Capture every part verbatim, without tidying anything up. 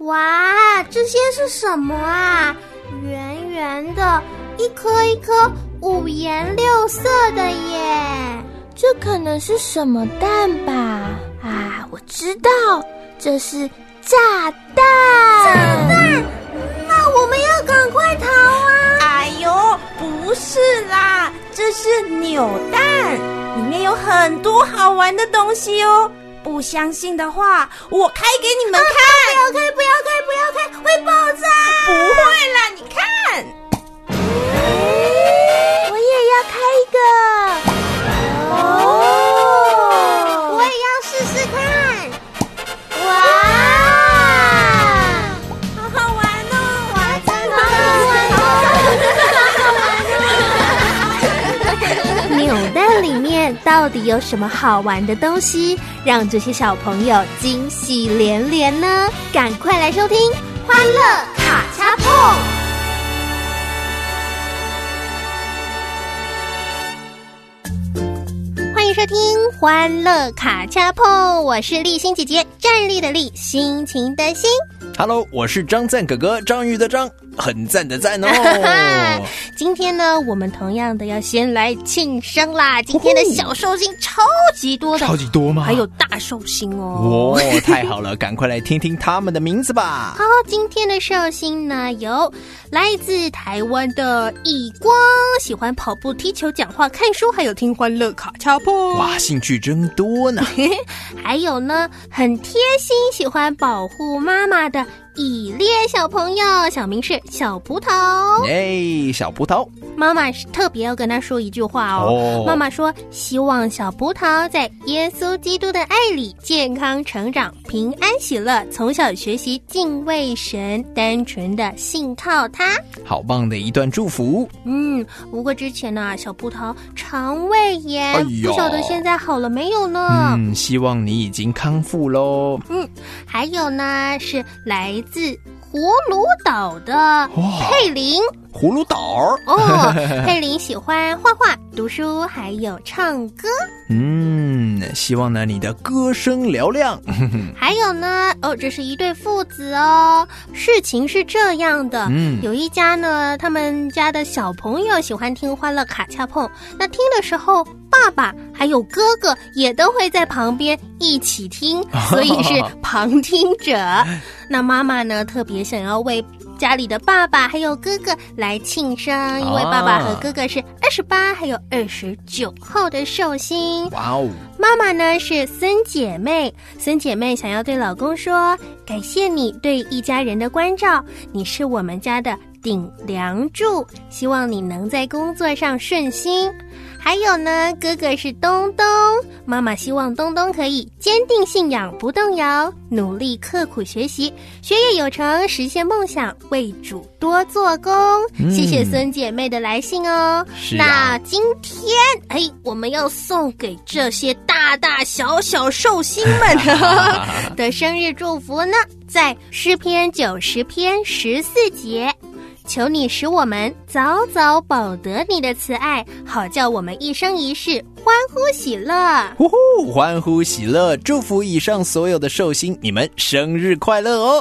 哇，这些是什么啊？圆圆的，一颗一颗五颜六色的耶。 这可能是什么蛋吧？啊，我知道，这是炸弹。 炸弹？那我们要赶快逃啊！ 哎呦，不是啦，这是扭蛋，里面有很多好玩的东西哦。不相信的话，我开给你们看。 啊、不要开，不要开，不要开，会爆炸！ 不会啦，你看。 我也要开一个。 哦，我也要试试看。哇， 好好玩哦！ 哇，真的好好玩哦！ 扭蛋里面到底有什么好玩的东西，让这些小朋友惊喜连连呢？赶快来收听《欢乐卡恰碰》。欢迎收听《欢乐卡恰碰》，我是立新姐姐，站立的立，心情的心。 Hello， 我是张赞哥哥，张宇的张，很赞的赞哦。 今天呢，我们同样的要先来庆生啦！今天的小寿星超级多的， 超级多吗？ 还有大寿星哦！ 哦，太好了，赶快来听听他们的名字吧。 好，今天的寿星呢，有来自台湾的以光，喜欢跑步、踢球、讲话、看书，还有听欢乐卡恰碰。 哇，兴趣真多呢！ 还有呢，很贴心，喜欢保护妈妈的以烈小朋友，小名是小葡萄。 哎，小葡萄， 妈妈是特别要跟他说一句话哦。哦妈妈说，希望小葡萄在耶稣基督的爱里健康成长，平安喜乐，从小学习敬畏神，单纯的信靠他。 好棒的一段祝福。 嗯，不过之前呢、啊，小葡萄肠胃炎、哎，不晓得现在好了没有呢？ 嗯，希望你已经康复咯。 嗯，还有呢，是来自葫芦岛的佩玲。 葫芦岛哦，佩玲喜欢画画、读书，还有唱歌。 嗯，希望呢你的歌声嘹亮。 还有呢，哦，这是一对父子哦。事情是这样的，嗯，有一家呢，他们家的小朋友喜欢听欢乐卡恰碰，那听的时候，爸爸还有哥哥也都会在旁边一起听，所以是旁听者。那妈妈呢，特别想要为家里的爸爸还有哥哥来庆生，因为爸爸和哥哥是二十八还有二十九号的寿星。 哇哦！ 妈妈呢是孙姐妹，孙姐妹想要对老公说，感谢你对一家人的关照，你是我们家的顶梁柱，希望你能在工作上顺心。还有呢，哥哥是东东，妈妈希望东东可以坚定信仰不动摇，努力刻苦学习，学业有成，实现梦想，为主多做工。嗯、谢谢孙姐妹的来信哦。 是啊、 那今天哎，我们要送给这些大大小小寿星们的生日祝福呢，在诗篇九十篇十四节。求你使我们早早保得你的慈爱，好叫我们一生一世欢呼喜乐。 呼呼，欢呼喜乐！祝福以上所有的寿星，你们生日快乐哦！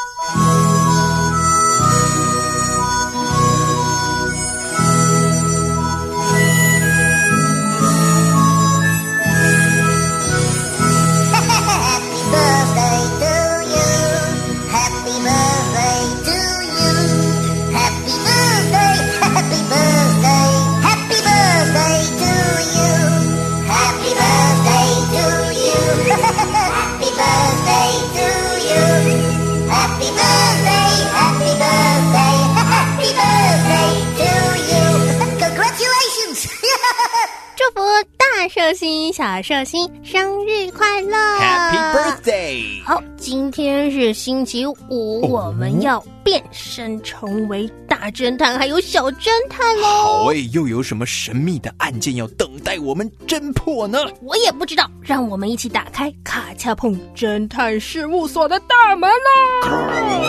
祝福大寿星、小寿星生日快乐 ！Happy birthday！ 好，今天是星期五，哦、我们要变身成为大侦探，还有小侦探喽！ 好诶，又有什么神秘的案件要等待我们侦破呢？ 我也不知道，让我们一起打开卡恰碰侦探事务所的大门啦！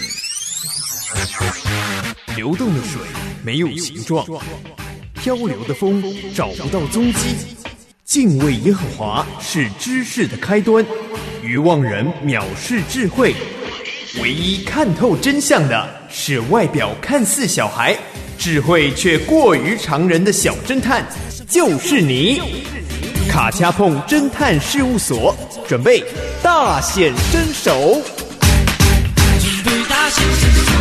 流动的水没有形状，漂流的风找不到踪迹。敬畏耶和华是知识的开端，愚妄人藐视智慧。 唯一看透真相的是外表看似小孩，智慧却过于常人的小侦探，就是你。卡恰碰侦探事务所准备大显身手。 准备大显身手。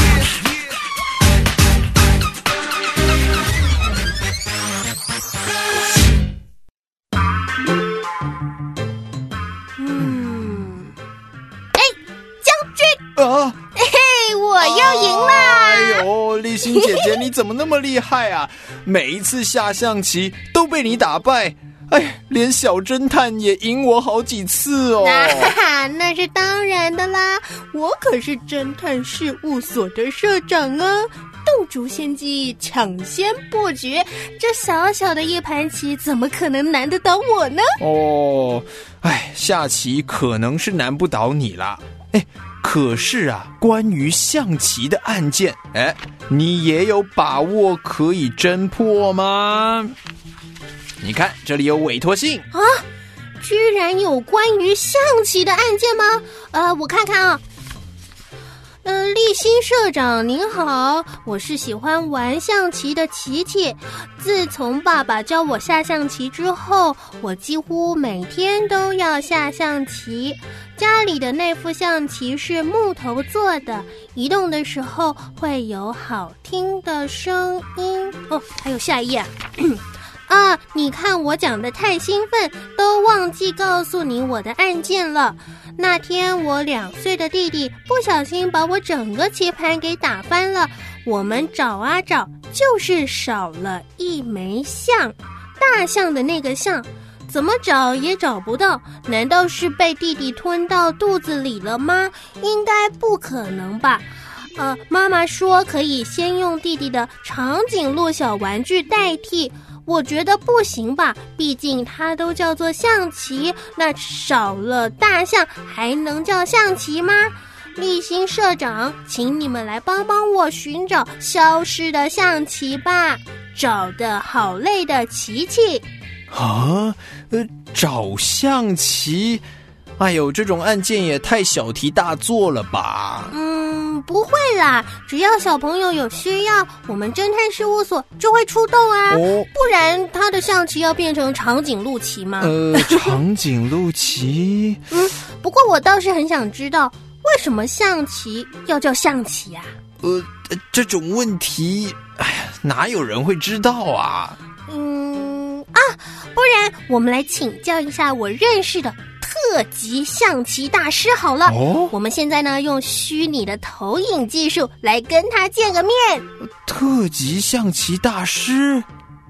嗯，哎，将军啊！ 嘿嘿，我要赢啦！ 哎呦，丽欣姐姐，你怎么那么厉害啊？每一次下象棋都被你打败。哎，连小侦探也赢我好几次哦！ 啊，那是当然的啦，我可是侦探事务所的社长啊！洞烛先机，抢先布局，这小小的一盘棋，怎么可能难得倒我呢？ 哦，哎，下棋可能是难不倒你啦。哎，可是啊，关于象棋的案件，哎，你也有把握可以侦破吗？你看，这里有委托信啊！居然有关于象棋的案件吗？呃，我看看啊。呃，立新社长您好，我是喜欢玩象棋的琪琪。自从爸爸教我下象棋之后，我几乎每天都要下象棋。家里的那副象棋是木头做的，移动的时候会有好听的声音。哦，还有下一页。啊，你看我讲得太兴奋，都忘记告诉你我的案件了。那天我两岁的弟弟不小心把我整个棋盘给打翻了，我们找啊找，就是少了一枚象，大象的那个象，怎么找也找不到。难道是被弟弟吞到肚子里了吗？应该不可能吧。呃，妈妈说可以先用弟弟的长颈鹿小玩具代替，我觉得不行吧，毕竟它都叫做象棋，那少了大象还能叫象棋吗？立新社长，请你们来帮帮我寻找消失的象棋吧，找得好累的琪琪。 啊，呃，找象棋，哎呦，这种案件也太小题大做了吧？ 嗯，不会啦，只要小朋友有需要，我们侦探事务所就会出动啊。哦，不然他的象棋要变成长颈鹿棋吗？ 呃，长颈鹿棋。 嗯，不过我倒是很想知道，为什么象棋要叫象棋啊？ 呃，这种问题，哎呀，哪有人会知道啊？ 嗯啊，不然我们来请教一下我认识的特级象棋大师好了。哦，我们现在呢用虚拟的投影技术来跟他见个面。 特级象棋大师？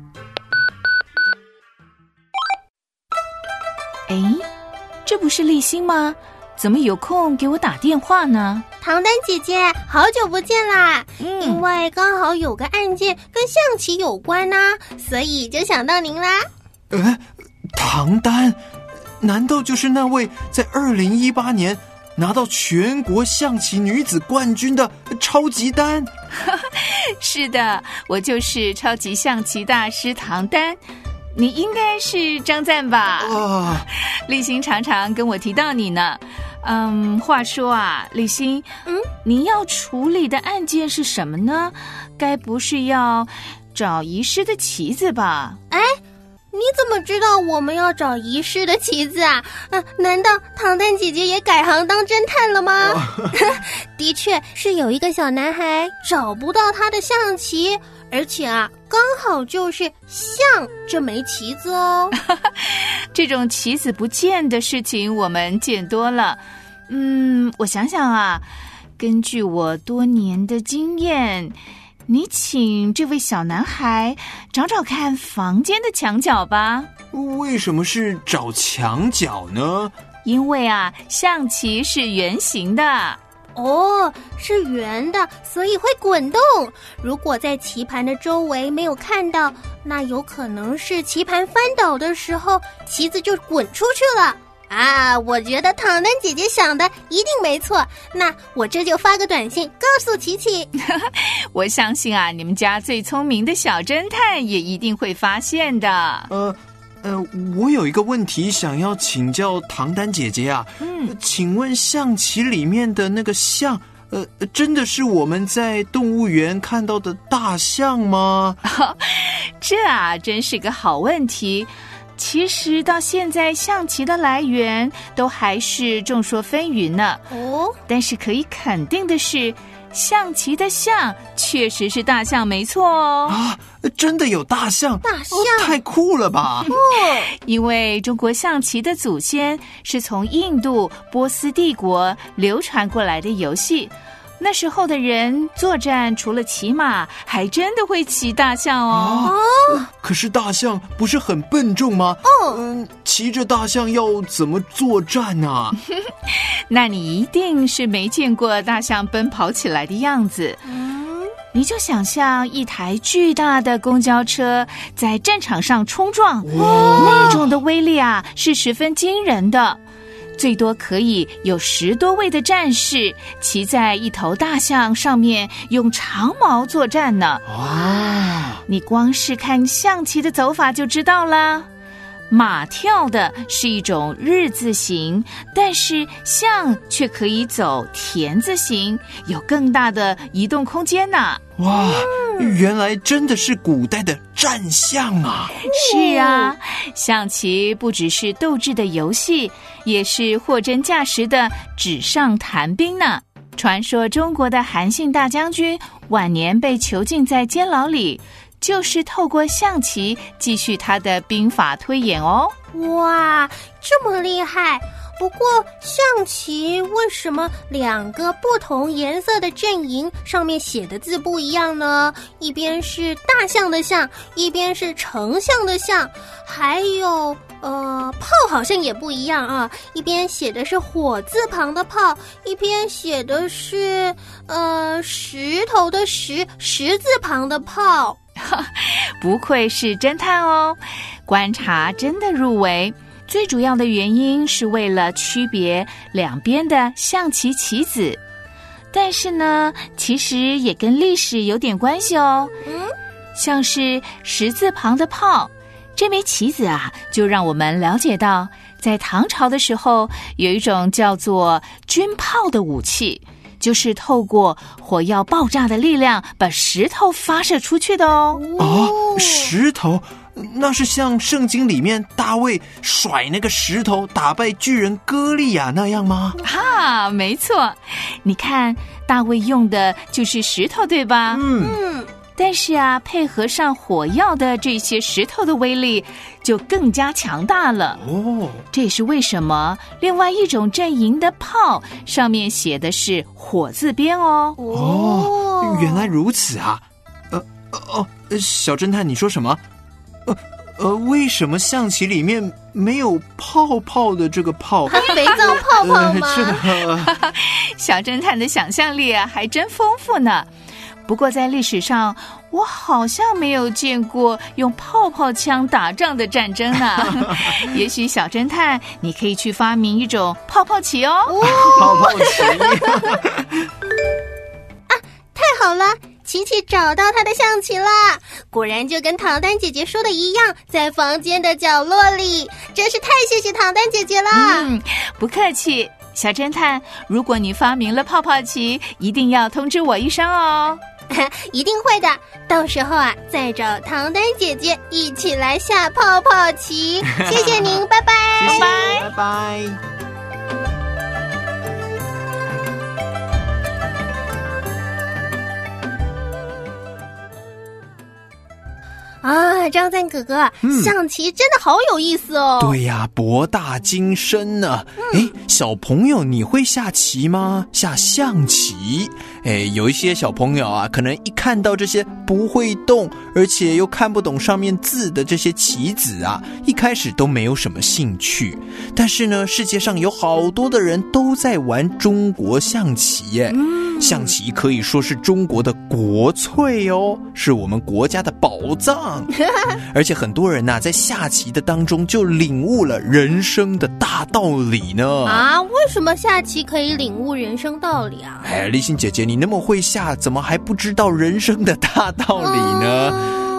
哎，这不是立新吗？怎么有空给我打电话呢？ 唐丹姐姐，好久不见啦！嗯，因为刚好有个案件跟象棋有关啊，所以就想到您啦。 呃，唐丹，难道就是那位在二零一八年拿到全国象棋女子冠军的超级丹？ 是的，我就是超级象棋大师唐丹。你应该是张赞吧？啊，立新常常跟我提到你呢。嗯，话说啊，立新，嗯，你要处理的案件是什么呢？该不是要找遗失的棋子吧？ 哎，你怎么知道我们要找遗失的棋子啊？啊，难道唐丹姐姐也改行当侦探了吗？的确是有一个小男孩找不到他的象棋，而且啊，刚好就是象这枚棋子哦。 这种棋子不见的事情我们见多了。嗯，我想想啊，根据我多年的经验，你请这位小男孩找找看房间的墙角吧。 为什么是找墙角呢？ 因为啊，象棋是圆形的。 哦，是圆的，所以会滚动。如果在棋盘的周围没有看到，那有可能是棋盘翻倒的时候，棋子就滚出去了。啊，我觉得唐丹姐姐想的一定没错。那我这就发个短信告诉琪琪。 我相信啊，你们家最聪明的小侦探也一定会发现的。 呃， 呃，我有一个问题想要请教唐丹姐姐啊。嗯，请问象棋里面的那个象，呃，真的是我们在动物园看到的大象吗？ 哦，这啊，真是个好问题。其实到现在，象棋的来源都还是众说纷纭呢。哦，但是可以肯定的是，象棋的象确实是大象，没错哦。 啊，真的有大象？ 大象， 哦，太酷了吧！ 哦，因为中国象棋的祖先是从印度波斯帝国流传过来的游戏。那时候的人作战除了骑马，还真的会骑大象哦。 哦，可是大象不是很笨重吗？哦，嗯，骑着大象要怎么作战啊？ 那你一定是没见过大象奔跑起来的样子。嗯，你就想象一台巨大的公交车在战场上冲撞，那种的威力啊，是十分惊人的。最多可以有十多位的战士骑在一头大象上面，用长矛作战呢。哇！你光是看象棋的走法就知道了。马跳的是一种日字形，但是象却可以走田字形，有更大的移动空间呢。 哇，原来真的是古代的战象啊！ 是啊，象棋不只是斗智的游戏，也是货真价实的纸上谈兵呢。传说中国的韩信大将军晚年被囚禁在监牢里，就是透过象棋继续他的兵法推演哦。 哇，这么厉害！不过象棋为什么两个不同颜色的阵营上面写的字不一样呢？一边是大象的象，一边是丞相的象，还有呃炮好像也不一样啊，一边写的是火字旁的炮，一边写的是呃石头的石，石字旁的炮。 不愧是侦探哦，观察真的入围。最主要的原因是为了区别两边的象棋棋子，但是呢，其实也跟历史有点关系哦。嗯，像是石字旁的炮，这枚棋子啊，就让我们了解到，在唐朝的时候，有一种叫做军炮的武器，就是透过火药爆炸的力量把石头发射出去的哦。 哦，石头？那是像圣经里面大卫甩那个石头打败巨人歌利亚那样吗？ 啊，没错，你看大卫用的就是石头，对吧？嗯嗯。但是啊，配合上火药的这些石头的威力就更加强大了。哦，这也是为什么另外一种阵营的炮上面写的是火字边哦。 哦，原来如此啊！呃哦，小侦探，你说什么？呃呃，为什么象棋里面没有泡泡的这个泡？ 肥皂泡泡吗？ 呃、这个小侦探的想象力啊，还真丰富呢。不过在历史上，我好像没有见过用泡泡枪打仗的战争呢。也许小侦探，你可以去发明一种泡泡棋哦。哦泡泡棋啊，太好了！琪琪找到他的象棋啦，果然就跟唐丹姐姐说的一样，在房间的角落里。真是太谢谢唐丹姐姐啦。 嗯，不客气。小侦探，如果你发明了泡泡棋，一定要通知我一声哦。 一定会的，到时候啊，再找唐丹姐姐一起来下泡泡棋。谢谢您，拜拜， 拜拜，拜拜。 啊，张赞哥哥，嗯、象棋真的好有意思哦。 对呀，博大精深呢。哎、嗯，小朋友，你会下棋吗？下象棋？哎，有一些小朋友啊，可能一看到这些不会动，而且又看不懂上面字的这些棋子啊，一开始都没有什么兴趣。但是呢，世界上有好多的人都在玩中国象棋耶。嗯，象棋可以说是中国的国粹哦，是我们国家的宝藏。而且很多人呐、啊，在下棋的当中就领悟了人生的大道理呢。 啊，为什么下棋可以领悟人生道理啊？ 哎，立新姐姐，你那么会下，怎么还不知道人生的大道理呢？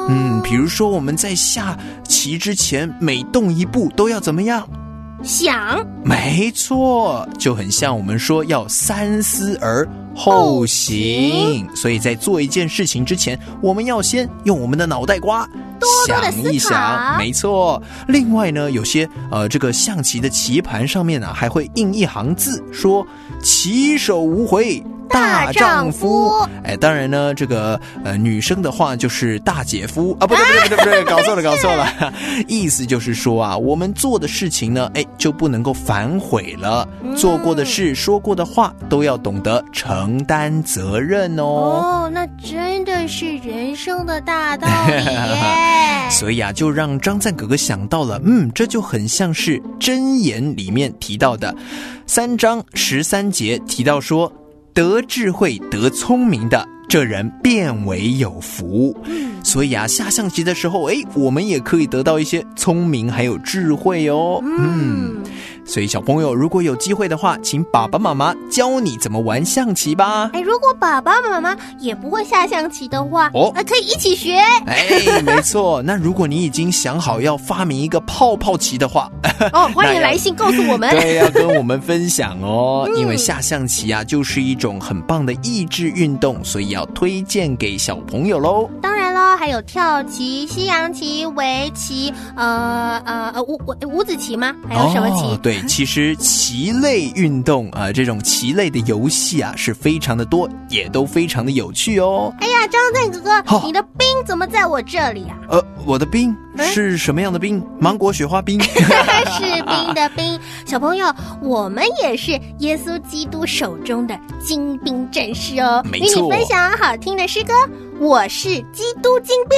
嗯，比如说我们在下棋之前，每动一步都要怎么样？ 想， 没错，就很像我们说要三思而后行，所以在做一件事情之前，我们要先用我们的脑袋瓜多多的想一想，没错。另外呢，有些呃这个象棋的棋盘上面啊，还会印一行字，说棋手无回。大丈夫，哎，当然呢，这个呃女生的话就是大姐夫啊，不对不对不对不对，搞错了搞错了，意思就是说啊，我们做的事情呢，哎，就不能够反悔了，嗯、做过的事、说过的话都要懂得承担责任哦。 哦，那真的是人生的大道理耶。 所以啊，就让张赞哥哥想到了，嗯，这就很像是箴言里面提到的三章十三节提到说。得智慧得聪明的这人变为有福，所以啊，下象棋的时候，哎，我们也可以得到一些聪明还有智慧哦。嗯，所以小朋友如果有机会的话，请爸爸妈妈教你怎么玩象棋吧。 哎，如果爸爸妈妈也不会下象棋的话，哦，那可以一起学。 哎，没错。那如果你已经想好要发明一个泡泡棋的话， 哦，欢迎来信告诉我们。 对，要跟我们分享哦。嗯、因为下象棋啊，就是一种很棒的益智运动，所以要推荐给小朋友喽。 当然喽，还有跳棋、西洋棋、围棋，呃呃呃五五子棋吗？还有什么棋？ 哦，对，其实棋类运动啊、呃，这种棋类的游戏啊，是非常的多，也都非常的有趣哦。 哎呀，张赞哥哥，哦、你的冰怎么在我这里啊？ 呃，我的冰是什么样的冰？芒果雪花冰， 士兵的兵。小朋友，我们也是耶稣基督手中的精兵战士哦。 没错， 与你分享好听的诗歌，我是基督精兵。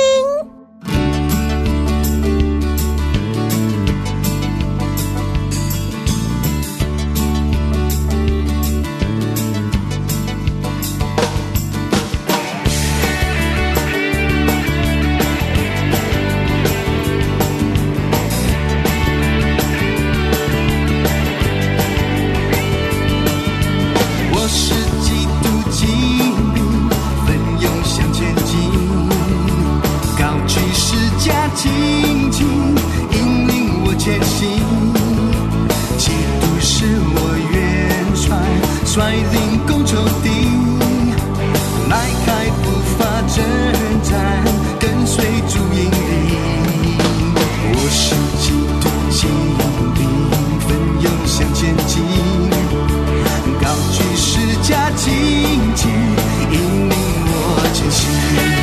率领共仇敌，迈开步伐征战，跟随主引领。我是基督精兵，奋勇向前进，高举十架旌旗，引领我前行。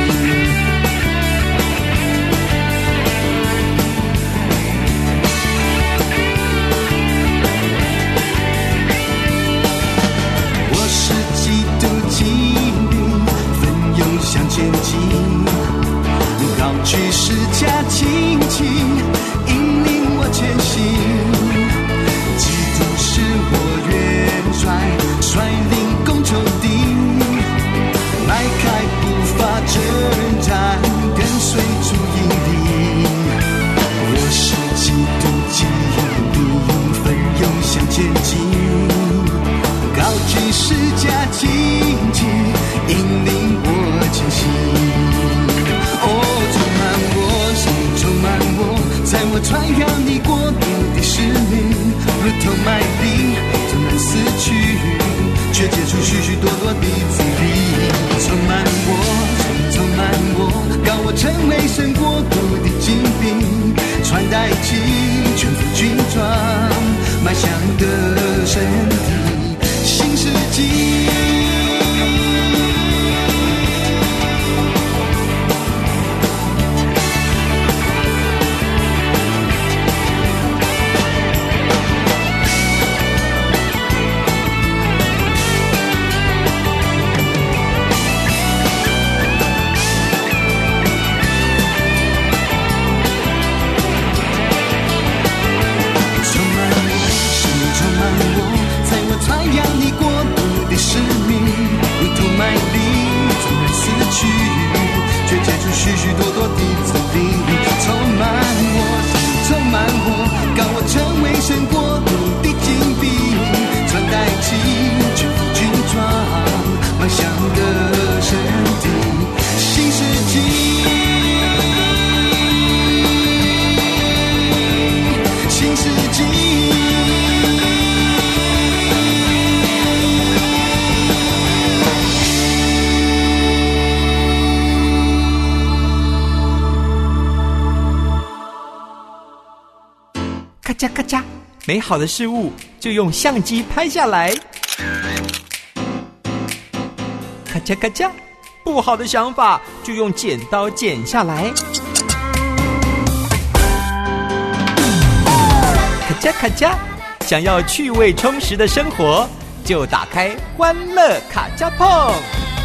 向前进，高举十架旌旗，引领我前行。基督是我元帅，率领共仇敌，迈开步伐征战，跟随主引领。我是基督精兵，奋勇向前进，高举十架旌旗，引领我前行。哦，充满我，生命充满我，在我传扬你国度的使命，如同麦粒总难死去，却结出许许多多的子粒。充满我，生命充满我，告我成为神国度的精兵，穿戴起全副军装，迈向得胜的新世纪。许许多多的子弟，充满我，充满我，告我成为神国度的精兵，穿戴起全副军装，迈向得胜的新世纪。 嚓咔嚓，美好的事物就用相机拍下来。咔嚓咔嚓，不好的想法就用剪刀剪下来。咔嚓咔嚓，想要趣味充实的生活，就打开欢乐卡夹碰。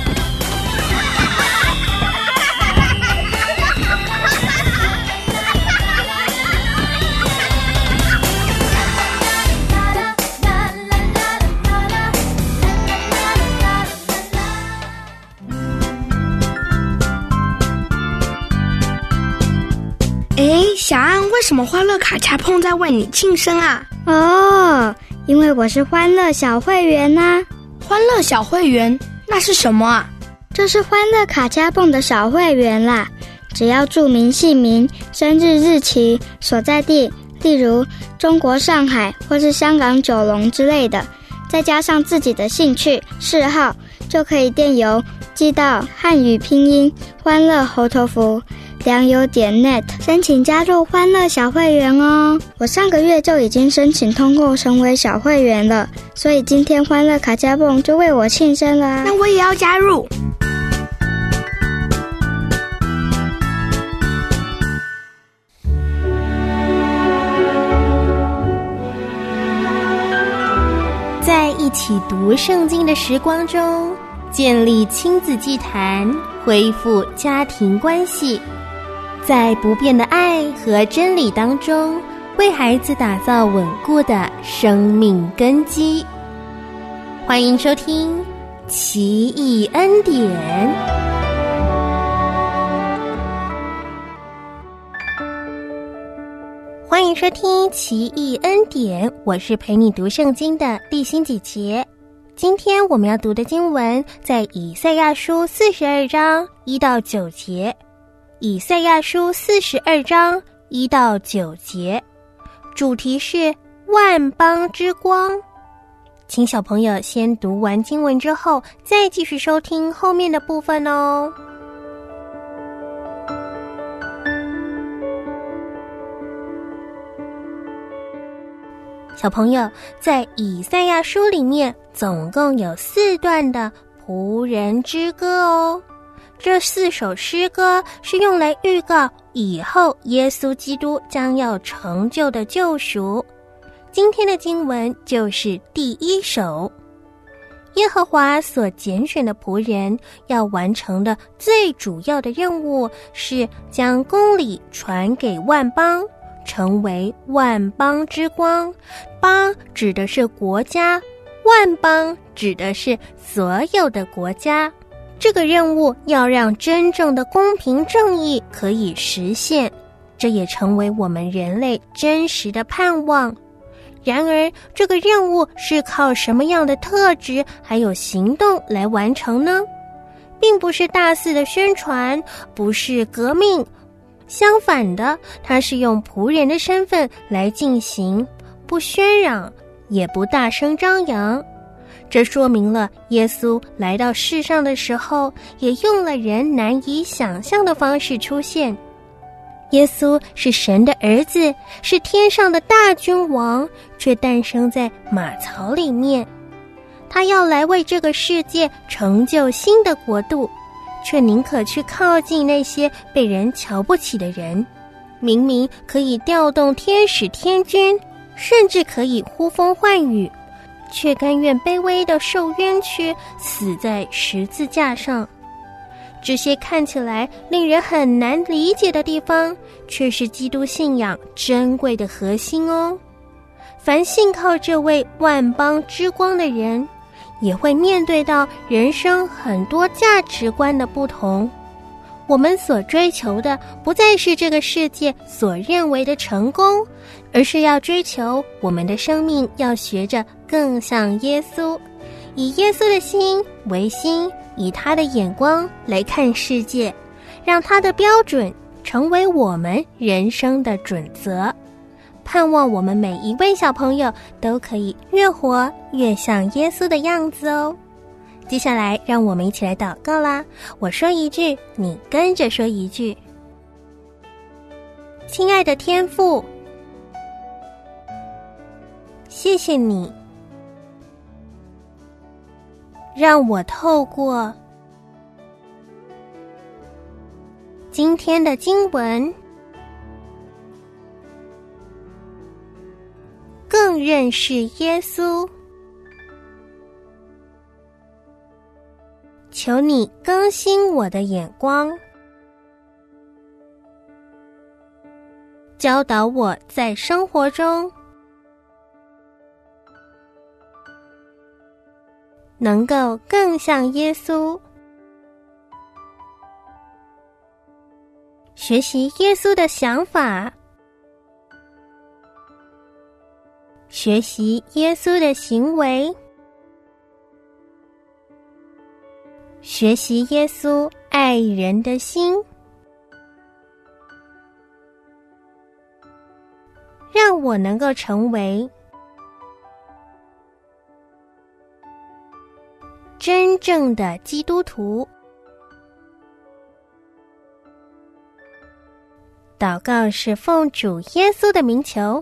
哎，小安，为什么欢乐卡恰碰在为你庆生啊？ 哦，因为我是欢乐小会员啊。 欢乐小会员，那是什么啊？ 这是欢乐卡恰碰的小会员啦。只要注明姓名、生日日期、所在地，例如中国上海或是香港九龙之类的，再加上自己的兴趣嗜好，就可以电邮寄到汉语拼音欢乐猴头符良友点 net 申请加入欢乐小会员哦。我上个月就已经申请通过成为小会员了，所以今天欢乐卡加蹦就为我庆生啦。 那我也要加入。 在一起读圣经的时光中，建立亲子祭坛，恢复家庭关系，在不变的爱和真理当中，为孩子打造稳固的生命根基。欢迎收听奇异恩典。欢迎收听奇异恩典，我是陪你读圣经的丽欣姐姐。今天我们要读的经文在以赛亚书四十二章一到九节。以赛亚书四十二章一到九节，主题是万邦之光。请小朋友先读完经文之后，再继续收听后面的部分哦。小朋友，在以赛亚书里面总共有四段的仆人之歌哦。这四首诗歌是用来预告以后耶稣基督将要成就的救赎。今天的经文就是第一首。耶和华所拣选的仆人要完成的最主要的任务是将公理传给万邦，成为万邦之光。邦指的是国家，万邦指的是所有的国家。这个任务要让真正的公平正义可以实现，这也成为我们人类真实的盼望。然而，这个任务是靠什么样的特质还有行动来完成呢？并不是大肆的宣传，不是革命，相反的，它是用仆人的身份来进行，不喧嚷，也不大声张扬。这说明了耶稣来到世上的时候，也用了人难以想象的方式出现。耶稣是神的儿子，是天上的大君王，却诞生在马槽里面。他要来为这个世界成就新的国度，却宁可去靠近那些被人瞧不起的人。明明可以调动天使天军，甚至可以呼风唤雨，却甘愿卑微的受冤屈，死在十字架上。这些看起来令人很难理解的地方，却是基督信仰珍贵的核心哦。凡信靠这位万邦之光的人，也会面对到人生很多价值观的不同。我们所追求的不再是这个世界所认为的成功，而是要追求我们的生命要学着更像耶稣，以耶稣的心为心，以他的眼光来看世界，让他的标准成为我们人生的准则。盼望我们每一位小朋友都可以越活越像耶稣的样子哦。接下来让我们一起来祷告啦，我说一句，你跟着说一句。亲爱的天父， 谢谢你，让我透过今天的经文，更认识耶稣。求你更新我的眼光，教导我在生活中能够更像耶稣，学习耶稣的想法，学习耶稣的行为，学习耶稣爱人的心，让我能够成为真正的基督徒。祷告是奉主耶稣的名求，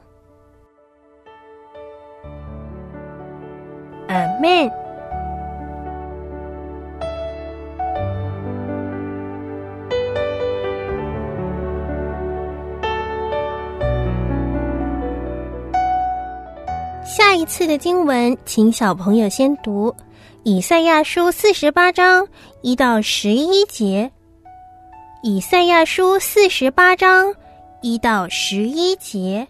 阿们。下一次的经文，请小朋友先读以赛亚书四十八章一到十一节。以赛亚书四十八章一到十一节。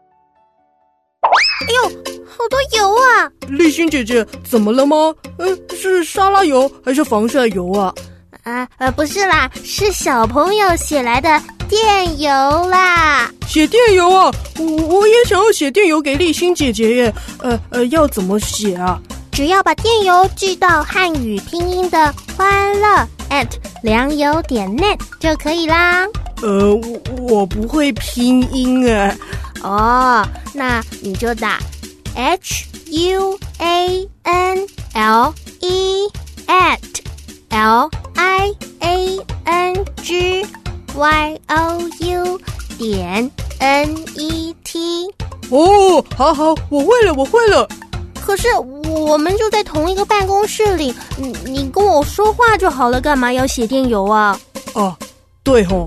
哎呦，好多油啊！ 立新姐姐，怎么了吗？呃，是沙拉油还是防晒油啊？ 啊呃，不是啦，是小朋友写来的电邮啦。 写电邮啊？我我也想要写电邮给立新姐姐耶。呃呃，要怎么写啊？ 只要把电邮寄到汉语拼音的欢乐 at 良友点 net 就可以啦。 呃，我我不会拼音哎。 哦，那你就打 H U A N L E at L I A N G Y O U 点 N E T。 哦，好好，我会了，我会了。 可是我们就在同一个办公室里，你你跟我说话就好了，干嘛要写电邮啊？ 哦，对吼。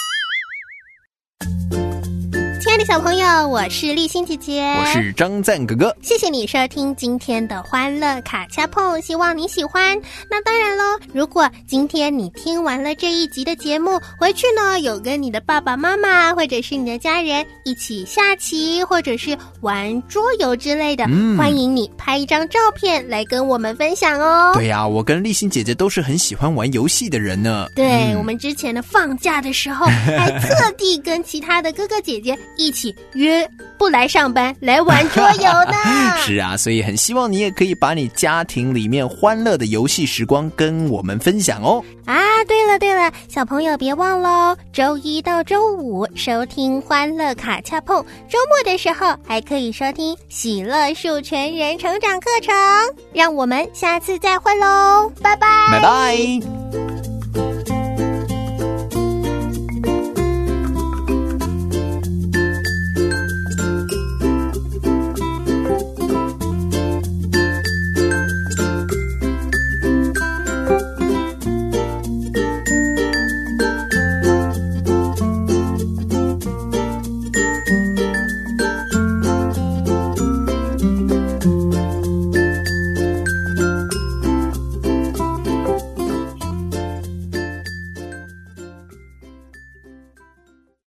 亲爱的小朋友，我是立新姐姐， 我是张赞哥哥。 谢谢你收听今天的欢乐卡恰碰，希望你喜欢。那当然咯，如果今天你听完了这一集的节目，回去呢有跟你的爸爸妈妈或者是你的家人一起下棋或者是玩桌游之类的、嗯、欢迎你拍一张照片来跟我们分享哦。 对呀、啊，我跟立新姐姐都是很喜欢玩游戏的人呢。 对、嗯、我们之前的放假的时候还特地跟其他的哥哥姐姐一起约不来上班来玩桌游呢。 是啊，所以很希望你也可以把你家庭里面欢乐的游戏时光跟我们分享哦。 啊，对了对了，小朋友别忘了周一到周五收听欢乐卡恰碰，周末的时候还可以收听喜乐树全人成长课程。让我们下次再会咯，拜拜拜拜。